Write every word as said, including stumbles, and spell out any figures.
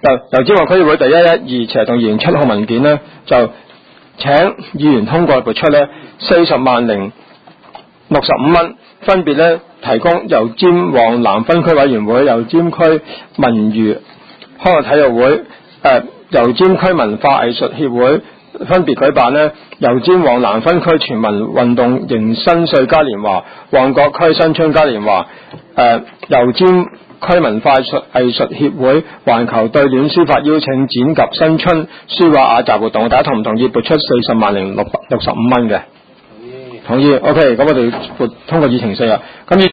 就油尖旺區議會第一一二斜同二零七號文件呢，就請議員通過撥出呢四十萬零六十五蚊，分別呢提供油尖旺南分區委員會、油尖區文娛康樂體育會、誒油尖區文化藝術協會分別舉辦呢油尖旺南分區全民運動迎新歲嘉年華、旺角區新春嘉年華、誒油尖區文化藝術藝術協會環球對聯書法邀請展及新春書畫雅集活動，大家同唔同意撥出四十萬零六百六十五蚊嘅？同意。同意。OK，咁我哋撥通過議程四啊。咁